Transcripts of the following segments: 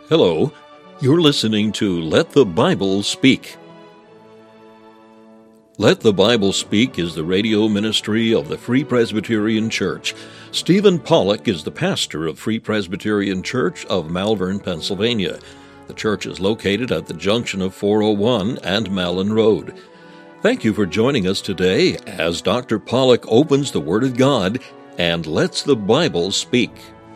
Hello, you're listening to Let the Bible Speak. Let the Bible Speak is the radio ministry of the Free Presbyterian Church. Stephen Pollock is the pastor of Free Presbyterian Church of Malvern, Pennsylvania. The church is located at the junction of 401 and Malin Road. Thank you for joining us today as Dr. Pollock opens the Word of God and lets the Bible speak.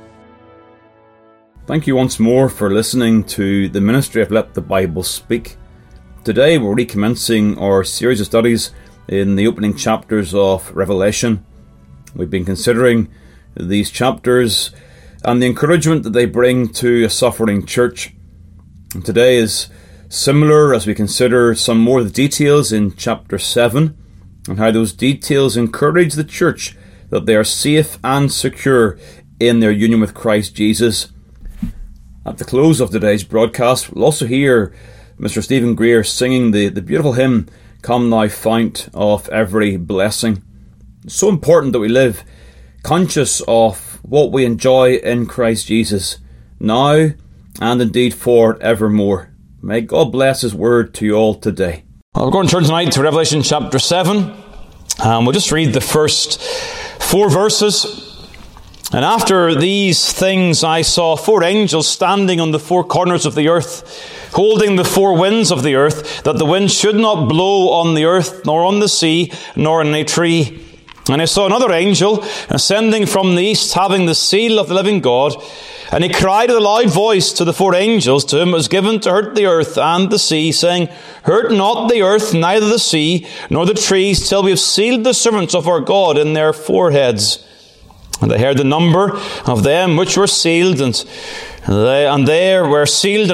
Thank you once more for listening to the ministry of Let the Bible Speak. Today we're recommencing our series of studies in the opening chapters of Revelation. We've been considering these chapters and the encouragement that they bring to a suffering church. And today is similar as we consider some more of the details in chapter 7 and how those details encourage the church that they are safe and secure in their union with Christ Jesus. At the close of today's broadcast, we'll also hear Mr. Stephen Greer singing the beautiful hymn, Come Thou Fount of Every Blessing. It's so important that we live conscious of what we enjoy in Christ Jesus, now and indeed for evermore. May God bless His word to you all today. Well, we're going to turn tonight to Revelation chapter 7. We'll just read the first 4 verses. And after these things I saw 4 angels standing on the 4 corners of the earth, holding the 4 winds of the earth, that the wind should not blow on the earth, nor on the sea, nor in a tree. And I saw another angel ascending from the east, having the seal of the living God. And he cried with a loud voice to the 4 angels, to whom it was given to hurt the earth and the sea, saying, Hurt not the earth, neither the sea, nor the trees, till we have sealed the servants of our God in their foreheads. And I heard the number of them which were sealed, and there were sealed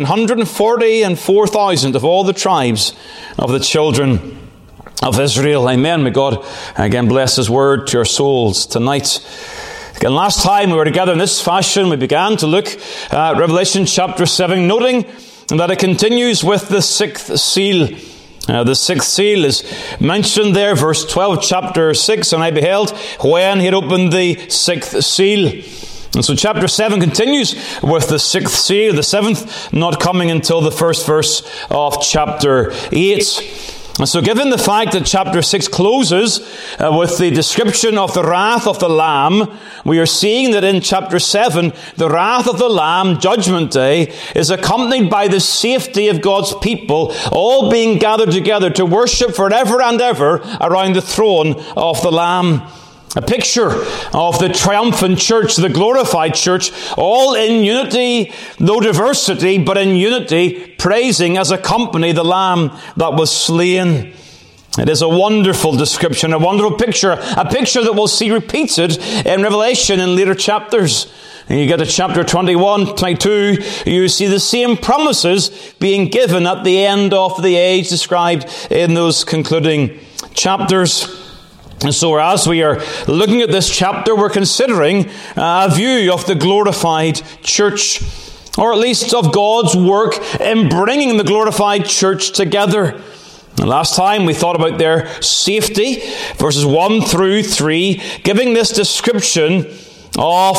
144,000 of all the tribes of the children of Israel. Amen. May God again bless His word to our souls tonight. Again, last time we were together in this fashion, we began to look at Revelation chapter 7, noting that it continues with the 6th seal. The 6th seal is mentioned there, verse 12, chapter 6, and I beheld when He had opened the 6th seal. And so chapter 7 continues with the 6th seal, the 7th not coming until the first verse of chapter 8. And so given the fact that chapter 6 closes with the description of the wrath of the Lamb, we are seeing that in chapter 7, the wrath of the Lamb, Judgment Day, is accompanied by the safety of God's people, all being gathered together to worship forever and ever around the throne of the Lamb. A picture of the triumphant church, the glorified church, all in unity, no diversity, but in unity, praising as a company the Lamb that was slain. It is a wonderful description, a wonderful picture, a picture that we'll see repeated in Revelation in later chapters. And you get to chapter 21, 22, you see the same promises being given at the end of the age described in those concluding chapters. And so as we are looking at this chapter, we're considering a view of the glorified church, or at least of God's work in bringing the glorified church together. And last time we thought about their safety, verses 1 through 3, giving this description of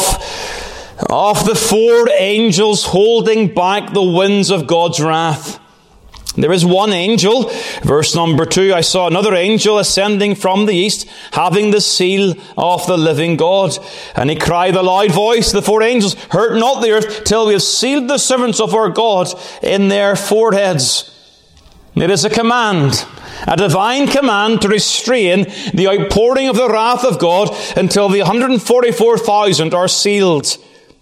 the 4 angels holding back the winds of God's wrath. There is one angel, verse number 2, I saw another angel ascending from the east, having the seal of the living God. And he cried with a loud voice to the 4 angels, Hurt not the earth, till we have sealed the servants of our God in their foreheads. It is a command, a divine command to restrain the outpouring of the wrath of God until the 144,000 are sealed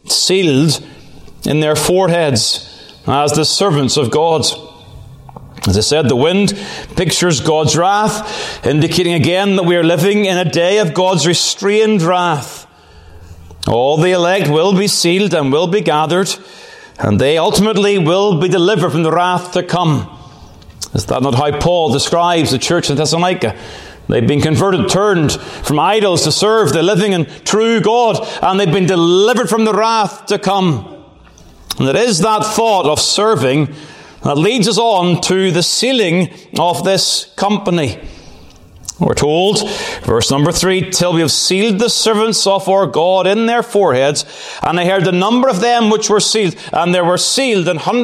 in their foreheads as the servants of God. As I said, the wind pictures God's wrath, indicating again that we are living in a day of God's restrained wrath. All the elect will be sealed and will be gathered, and they ultimately will be delivered from the wrath to come. Is that not how Paul describes the church in Thessalonica? They've been converted, turned from idols to serve the living and true God, and they've been delivered from the wrath to come. And it is that thought of serving that leads us on to the sealing of this company. We're told, verse number 3, till we have sealed the servants of our God in their foreheads. And I heard the number of them which were sealed, and there were sealed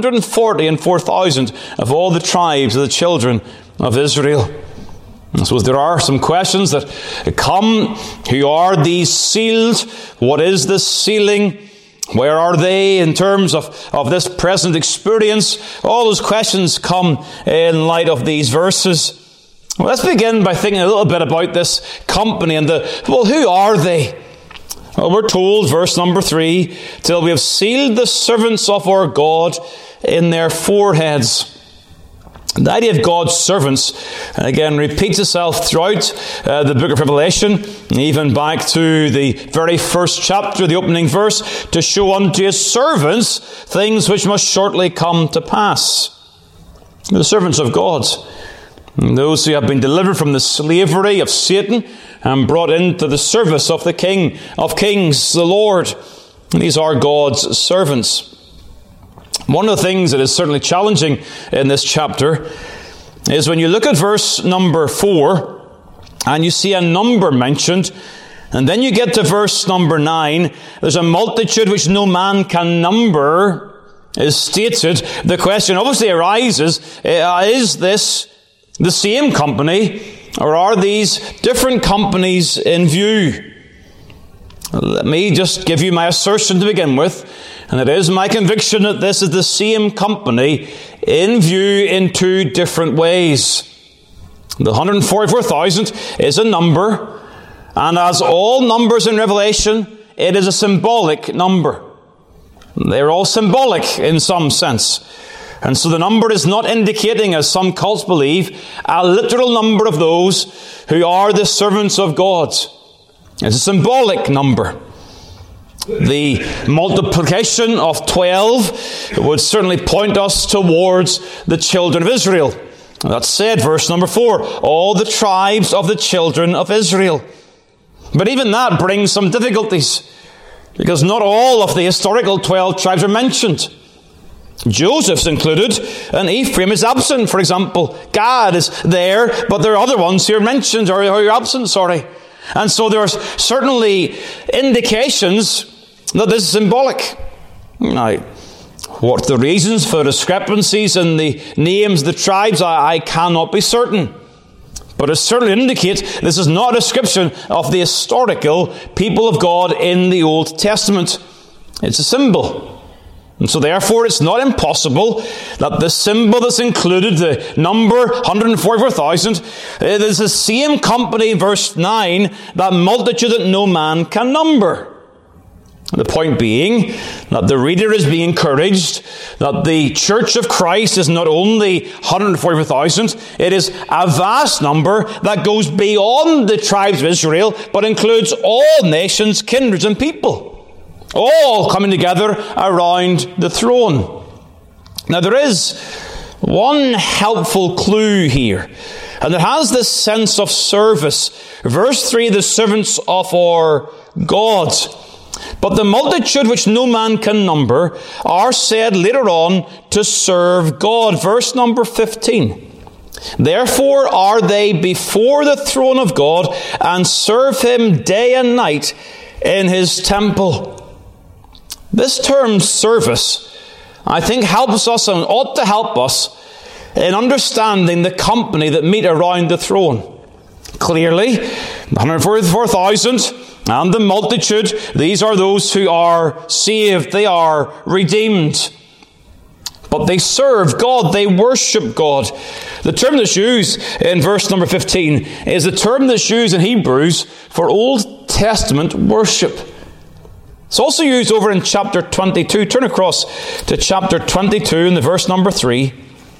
144,000 of all the tribes of the children of Israel. I suppose there are some questions that come. Who are these sealed? What is this sealing? Where are they in terms of this present experience? All those questions come in light of these verses. Well, let's begin by thinking a little bit about this company and who are they? Well, we're told, verse number 3, till we have sealed the servants of our God in their foreheads. The idea of God's servants, again, repeats itself throughout the book of Revelation, even back to the very first chapter, the opening verse, to show unto his servants things which must shortly come to pass. The servants of God, those who have been delivered from the slavery of Satan and brought into the service of the King of Kings, the Lord. These are God's servants. One of the things that is certainly challenging in this chapter is when you look at verse number 4 and you see a number mentioned, and then you get to verse number 9, there's a multitude which no man can number is stated. The question obviously arises, is this the same company, or are these different companies in view? Let me just give you my assertion to begin with, and it is my conviction that this is the same company in view in two different ways. The 144,000 is a number, and as all numbers in Revelation, it is a symbolic number. They're all symbolic in some sense. And so the number is not indicating, as some cults believe, a literal number of those who are the servants of God. It's a symbolic number. The multiplication of 12 would certainly point us towards the children of Israel. That's said, verse number 4, all the tribes of the children of Israel. But even that brings some difficulties, because not all of the historical 12 tribes are mentioned. Joseph's included, and Ephraim is absent, for example. Gad is there, but there are other ones who are mentioned, or who are absent, And so there are certainly indications that this is symbolic. Now, what the reasons for discrepancies in the names of the tribes, I cannot be certain. But it certainly indicates this is not a description of the historical people of God in the Old Testament. It's a symbol. And so therefore it's not impossible that the symbol that's included, the number 144,000, it is the same company, verse 9, that multitude that no man can number. The point being that the reader is being encouraged that the Church of Christ is not only 144,000, it is a vast number that goes beyond the tribes of Israel, but includes all nations, kindreds and people, all coming together around the throne. Now there is one helpful clue here, and it has this sense of service. Verse 3, the servants of our God. But the multitude which no man can number are said later on to serve God. Verse number 15. Therefore are they before the throne of God and serve him day and night in his temple. This term service, I think, helps us and ought to help us in understanding the company that meet around the throne. Clearly, 144,000 and the multitude, these are those who are saved, they are redeemed. But they serve God, they worship God. The term that's used in verse number 15 is the term that's used in Hebrews for Old Testament worship. It's also used over in chapter 22. Turn across to chapter 22 in the verse number 3.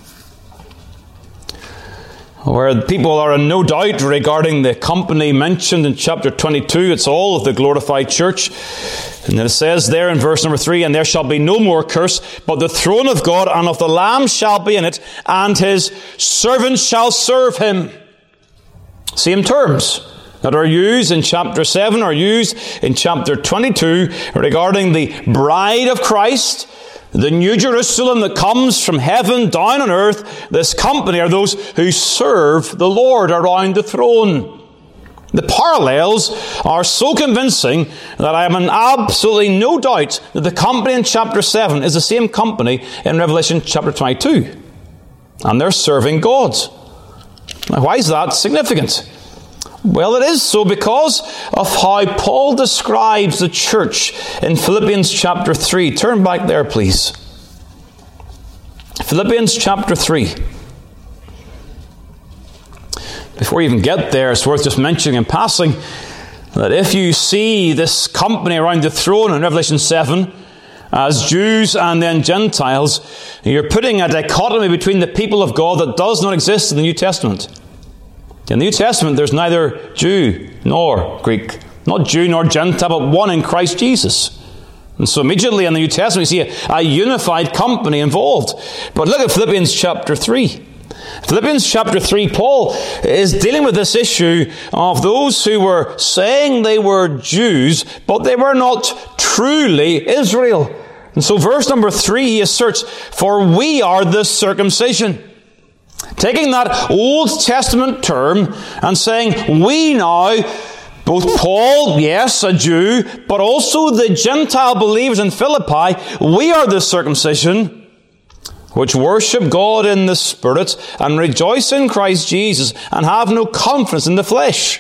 Where people are in no doubt regarding the company mentioned in chapter 22. It's all of the glorified church. And it says there in verse number 3, and there shall be no more curse, but the throne of God and of the Lamb shall be in it, and his servants shall serve him. Same terms that are used in chapter 7 are used in chapter 22 regarding the bride of Christ, the New Jerusalem that comes from heaven down on earth, this company are those who serve the Lord around the throne. The parallels are so convincing that I have absolutely no doubt that the company in chapter 7 is the same company in Revelation chapter 22. And they're serving God. Now, why is that significant? Well, it is so because of how Paul describes the church in Philippians chapter 3. Turn back there, please. Philippians chapter 3. Before you even get there, it's worth just mentioning in passing that if you see this company around the throne in Revelation 7 as Jews and then Gentiles, you're putting a dichotomy between the people of God that does not exist in the New Testament. In the New Testament, there's neither Jew nor Greek, not Jew nor Gentile, but one in Christ Jesus. And so immediately in the New Testament, you see a unified company involved. But look at Philippians chapter 3. Philippians chapter 3, Paul is dealing with this issue of those who were saying they were Jews, but they were not truly Israel. And so verse number 3, he asserts, "For we are the circumcision." Taking that Old Testament term and saying, we now, both Paul, yes, a Jew, but also the Gentile believers in Philippi, we are the circumcision which worship God in the Spirit and rejoice in Christ Jesus and have no confidence in the flesh.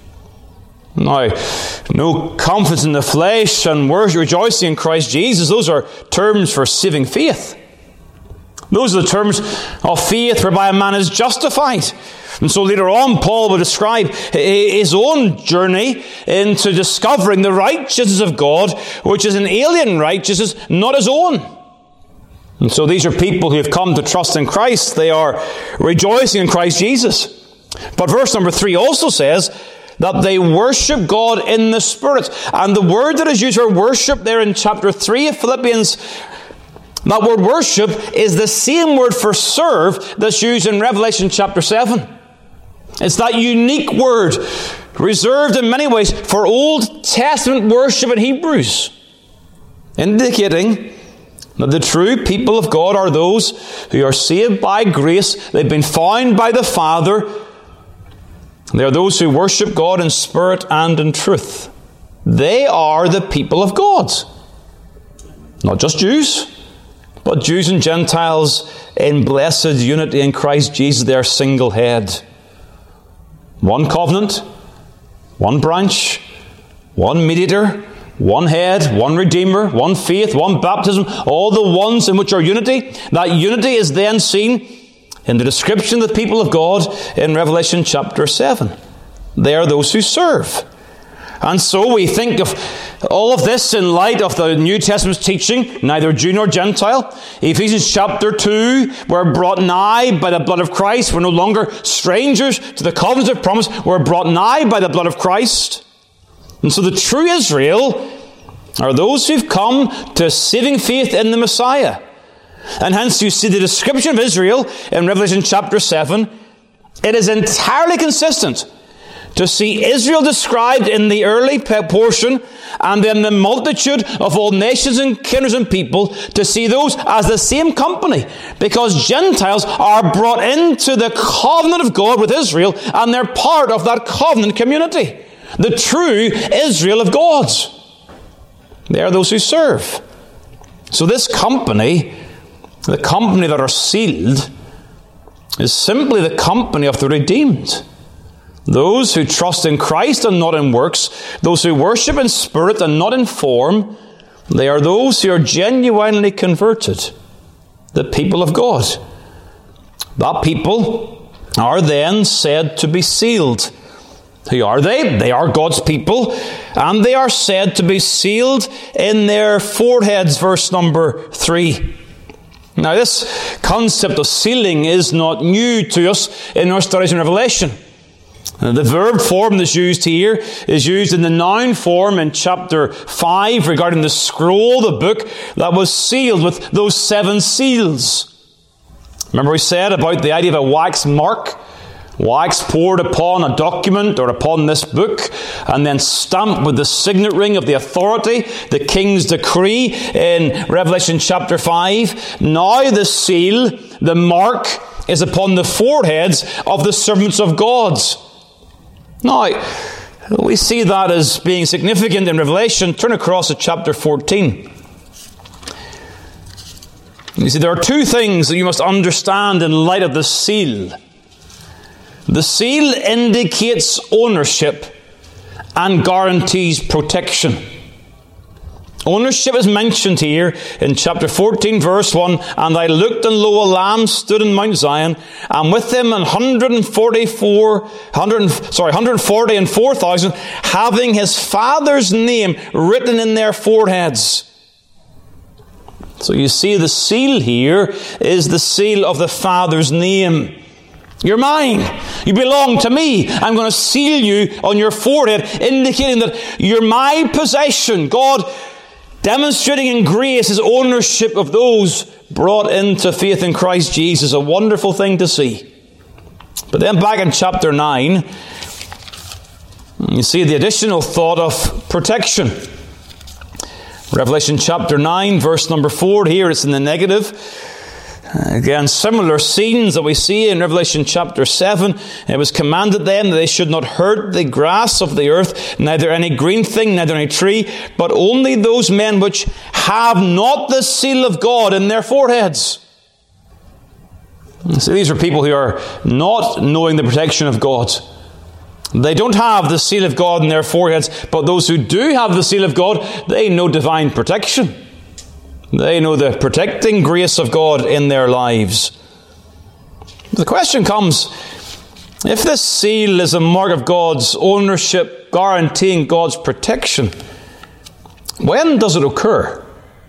Now, no confidence in the flesh and rejoicing in Christ Jesus, those are terms for saving faith. Those are the terms of faith whereby a man is justified. And so later on, Paul will describe his own journey into discovering the righteousness of God, which is an alien righteousness, not his own. And so these are people who have come to trust in Christ. They are rejoicing in Christ Jesus. But verse number 3 also says that they worship God in the Spirit. And the word that is used for worship there in chapter 3 of Philippians, that word worship is the same word for serve that's used in Revelation chapter 7. It's that unique word, reserved in many ways for Old Testament worship in Hebrews, indicating that the true people of God are those who are saved by grace. They've been found by the Father. They are those who worship God in spirit and in truth. They are the people of God. Not just Jews, but Jews and Gentiles in blessed unity in Christ Jesus, their single head. One covenant, one branch, one mediator, one head, one Redeemer, one faith, one baptism, all the ones in which are unity. That unity is then seen in the description of the people of God in Revelation chapter 7. They are those who serve. And so we think of all of this in light of the New Testament's teaching, neither Jew nor Gentile. Ephesians chapter 2, we're brought nigh by the blood of Christ. We're no longer strangers to the covenants of promise. We're brought nigh by the blood of Christ. And so the true Israel are those who've come to saving faith in the Messiah. And hence you see the description of Israel in Revelation chapter 7. It is entirely consistent to see Israel described in the early portion and then the multitude of all nations and kindreds and people, to see those as the same company, because Gentiles are brought into the covenant of God with Israel and they're part of that covenant community. The true Israel of God. They are those who serve. So this company, the company that are sealed, is simply the company of the redeemed. Those who trust in Christ and not in works, those who worship in spirit and not in form, they are those who are genuinely converted, the people of God. That people are then said to be sealed. Who are they? They are God's people, and they are said to be sealed in their foreheads, verse number 3. Now, this concept of sealing is not new to us in our studies in Revelation. The verb form that's used here is used in the noun form in chapter 5 regarding the scroll, the book that was sealed with those 7 seals. Remember we said about the idea of a wax mark? wax poured upon a document or upon this book, and then stamped with the signet ring of the authority, the king's decree in Revelation chapter 5. Now the seal, the mark, is upon the foreheads of the servants of God. Now, we see that as being significant in Revelation. Turn across to chapter 14. You see, there are two things that you must understand in light of the seal. The seal indicates ownership and guarantees protection. Ownership is mentioned here in chapter 14, verse 1. And I looked, and lo, a Lamb stood in Mount Zion, and with him 140 and 4,000, having his Father's name written in their foreheads. So you see, the seal here is the seal of the Father's name. You're mine. You belong to me. I'm going to seal you on your forehead, indicating that you're my possession. God demonstrating in grace his ownership of those brought into faith in Christ Jesus. A wonderful thing to see. But then back in chapter 9, you see the additional thought of protection. Revelation chapter 9, verse number 4. Here it's in the negative. Again, similar scenes that we see in Revelation chapter 7. It was commanded them that they should not hurt the grass of the earth, neither any green thing, neither any tree, but only those men which have not the seal of God in their foreheads. So these are people who are not knowing the protection of God. They don't have the seal of God in their foreheads, but those who do have the seal of God, they know divine protection. They know the protecting grace of God in their lives. The question comes, if this seal is a mark of God's ownership, guaranteeing God's protection, when does it occur?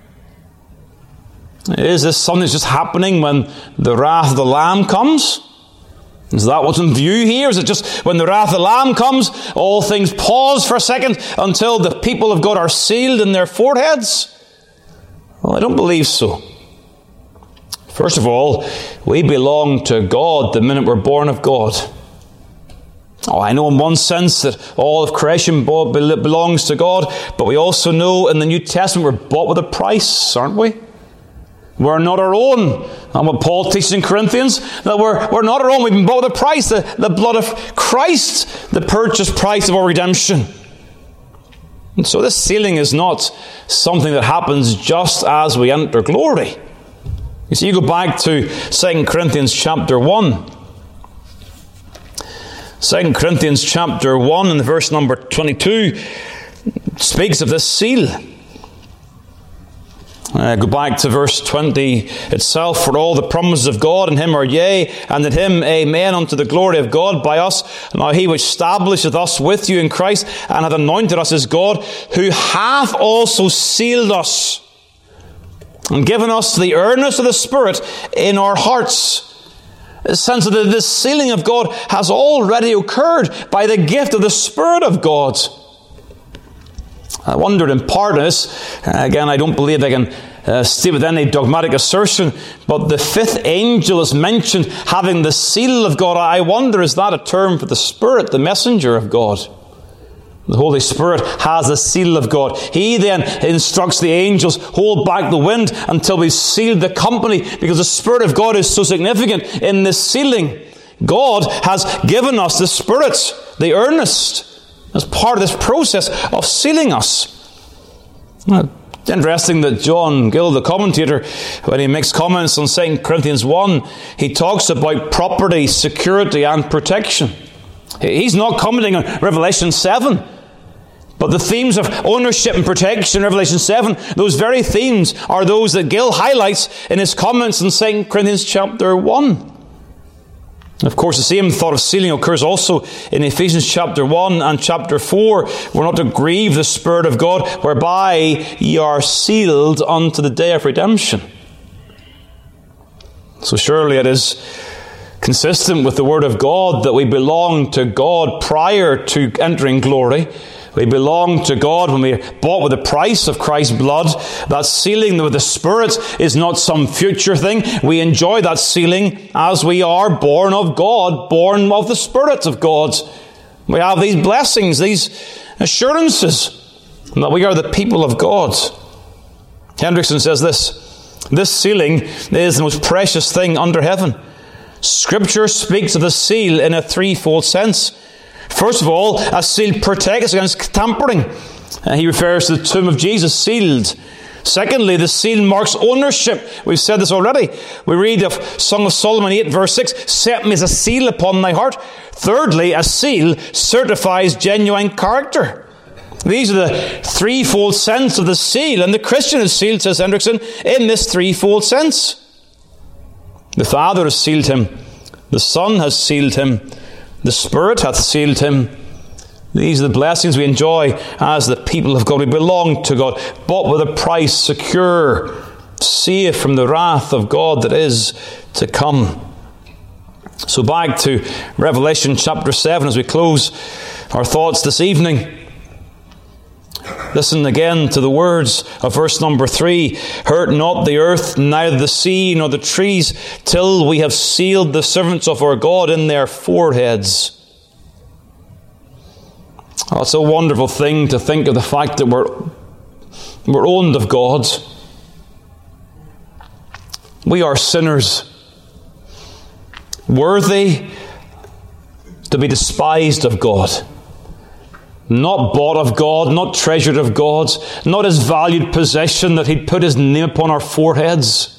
Is this something that's just happening when the wrath of the Lamb comes? Is that what's in view here? Is it just when the wrath of the Lamb comes, all things pause for a second until the people of God are sealed in their foreheads? Well, I don't believe so. First of all, we belong to God the minute we're born of God. Oh, I know in one sense that all of creation belongs to God, but we also know in the New Testament we're bought with a price, aren't we? We're not our own. And what Paul teaches in Corinthians, that we're not our own. We've been bought with a price, the blood of Christ, the purchase price of our redemption. And so this sealing is not something that happens just as we enter glory. You see, you go back to 2 Corinthians chapter 1. 2 Corinthians chapter 1 and verse number 22 speaks of this seal. Go back to verse 20 itself. For all the promises of God in him are yea, and in him amen, unto the glory of God by us. Now he which establisheth us with you in Christ, and hath anointed us as God, who hath also sealed us, and given us the earnest of the Spirit in our hearts. A sense that the sealing of God has already occurred by the gift of the Spirit of God. I wondered in part of this, again, I don't believe I can state with any dogmatic assertion, but the fifth angel is mentioned having the seal of God. I wonder, is that a term for the Spirit, the messenger of God? The Holy Spirit has the seal of God. He then instructs the angels, hold back the wind until we've sealed the company, because the Spirit of God is so significant in this sealing. God has given us the Spirit, the earnest, as part of this process of sealing us. It's interesting that John Gill, the commentator, when he makes comments on 2 Corinthians 1, he talks about property, security, and protection. He's not commenting on Revelation 7. But the themes of ownership and protection in Revelation 7, those very themes are those that Gill highlights in his comments in 2 Corinthians chapter 1. Of course, the same thought of sealing occurs also in Ephesians chapter 1 and chapter 4. We're not to grieve the Spirit of God, whereby ye are sealed unto the day of redemption. So surely it is consistent with the Word of God that we belong to God prior to entering glory. We belong to God when we are bought with the price of Christ's blood. That sealing with the Spirit is not some future thing. We enjoy that sealing as we are born of God, born of the Spirit of God. We have these blessings, these assurances that we are the people of God. Hendrickson says this sealing is the most precious thing under heaven. Scripture speaks of the seal in a threefold sense. First of all, a seal protects against tampering. He refers to the tomb of Jesus sealed. Secondly, the seal marks ownership. We've said this already. We read of Song of Solomon 8 verse 6, set me as a seal upon thy heart. Thirdly, a seal certifies genuine character. These are the threefold sense of the seal, and the Christian is sealed, says Hendrickson, in this threefold sense. The Father has sealed him, the Son has sealed him, the Spirit hath sealed him. These are the blessings we enjoy as the people of God. We belong to God, bought with a price, secure, safe from the wrath of God that is to come. So back to Revelation chapter 7 as we close our thoughts this evening. Listen again to the words of verse number 3. Hurt not the earth, neither the sea, nor the trees, till we have sealed the servants of our God in their foreheads. Oh, it's a wonderful thing to think of the fact that we're owned of God. We are sinners, worthy to be despised of God. Not bought of God, not treasured of God, not his valued possession that he'd put his name upon our foreheads.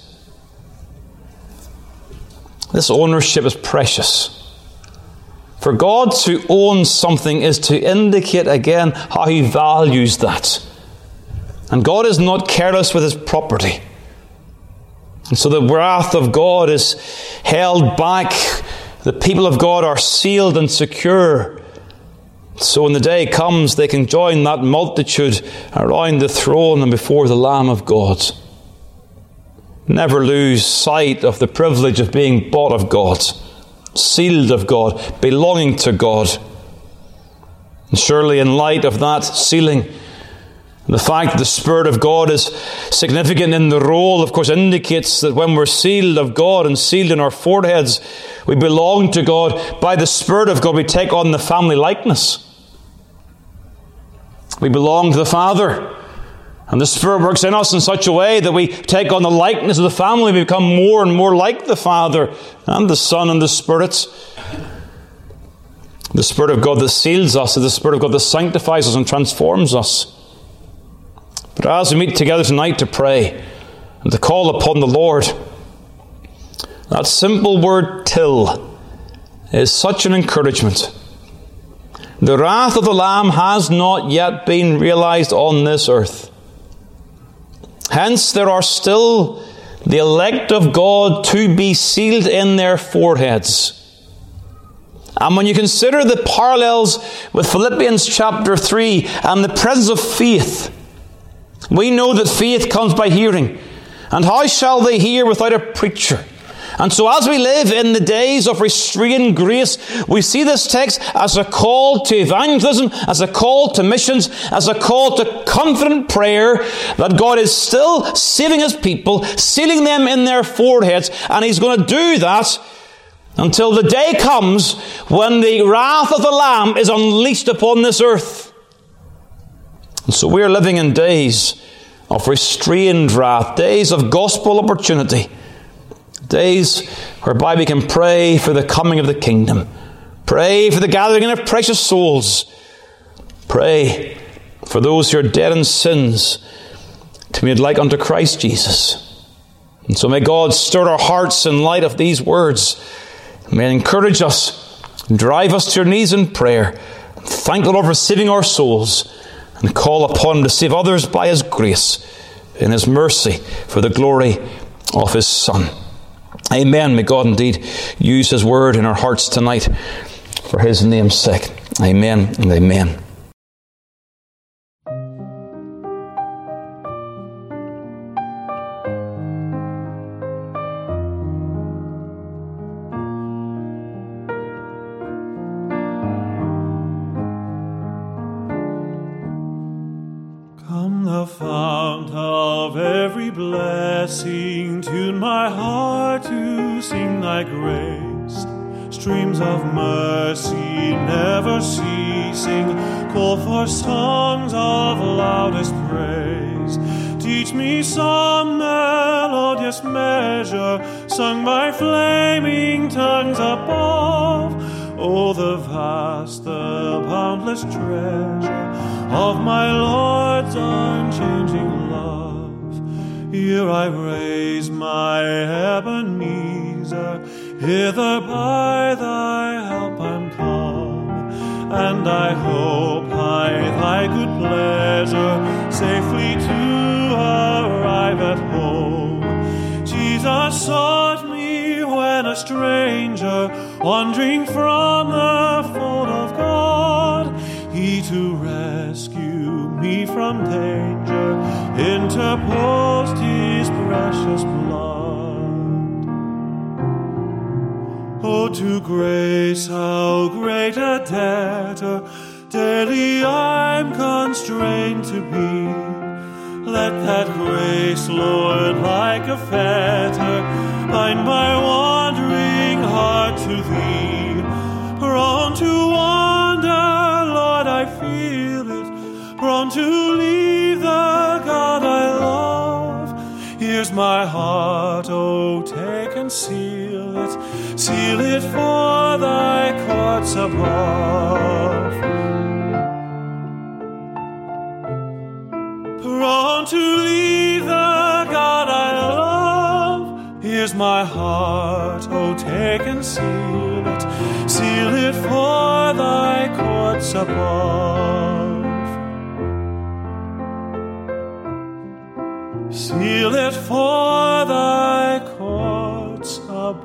This ownership is precious. For God to own something is to indicate again how he values that. And God is not careless with his property. And so the wrath of God is held back. The people of God are sealed and secure. So when the day comes, they can join that multitude around the throne and before the Lamb of God. Never lose sight of the privilege of being bought of God, sealed of God, belonging to God. And surely in light of that sealing, the fact that the Spirit of God is significant in the role, of course, indicates that when we're sealed of God and sealed in our foreheads, we belong to God. By the Spirit of God, we take on the family likeness. We belong to the Father. And the Spirit works in us in such a way that we take on the likeness of the family. We become more and more like the Father and the Son and the Spirit. The Spirit of God that seals us is the Spirit of God that sanctifies us and transforms us. But as we meet together tonight to pray and to call upon the Lord, that simple word till is such an encouragement. The wrath of the Lamb has not yet been realized on this earth. Hence there are still the elect of God to be sealed in their foreheads. And when you consider the parallels with Philippians chapter 3 and the presence of faith, we know that faith comes by hearing. And how shall they hear without a preacher? And so as we live in the days of restrained grace, we see this text as a call to evangelism, as a call to missions, as a call to confident prayer that God is still saving his people, sealing them in their foreheads, and he's going to do that until the day comes when the wrath of the Lamb is unleashed upon this earth. And so we are living in days of restrained wrath, days of gospel opportunity, days whereby we can pray for the coming of the kingdom, pray for the gathering in of precious souls, pray for those who are dead in sins to be made like unto Christ Jesus. And so may God stir our hearts in light of these words. May encourage us, drive us to our knees in prayer, thank the Lord for saving our souls, and call upon him to save others by his grace in his mercy for the glory of his Son. Amen. May God indeed use his word in our hearts tonight for his name's sake. Amen and amen. blessing, tune my heart to sing thy grace. Streams of mercy never ceasing, call for songs of loudest praise. Teach me some melodious measure, sung by flaming tongues above. Oh, the vast, the boundless treasure of my Lord's unchanging love. Here I raise my Ebenezer, hither by thy help I'm come, and I hope by thy good pleasure safely to arrive at home. Jesus sought me when a stranger, wandering from the fold of God. He to rescue me from danger interposed his precious blood. Oh, to grace how great a debtor daily I'm constrained to be. Let that grace, Lord, like a fetter, bind my wandering heart to thee. Prone to wander, Lord, I feel it, prone to leave the God I love. Here's my heart, oh, take and seal it for thy courts above. Prone to leave the God I love. Here's my heart, oh, take and seal it for thy courts above. Seal it for thy courts above.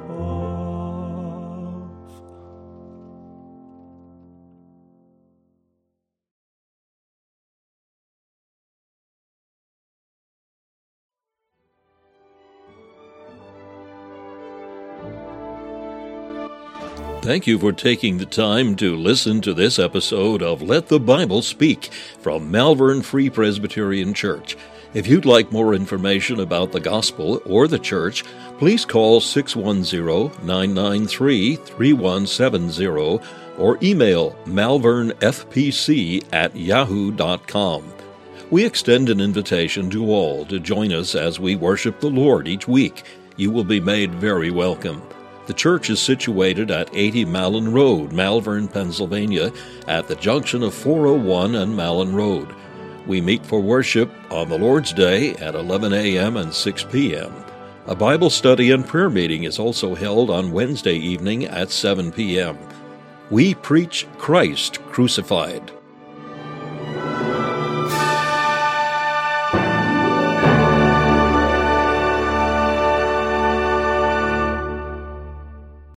Thank you for taking the time to listen to this episode of Let the Bible Speak from Malvern Free Presbyterian Church. If you'd like more information about the gospel or the church, please call 610-993-3170 or email malvernfpc@yahoo.com. We extend an invitation to all to join us as we worship the Lord each week. You will be made very welcome. The church is situated at 80 Malin Road, Malvern, Pennsylvania, at the junction of 401 and Malin Road. We meet for worship on the Lord's Day at 11 a.m. and 6 p.m. A Bible study and prayer meeting is also held on Wednesday evening at 7 p.m. We preach Christ crucified.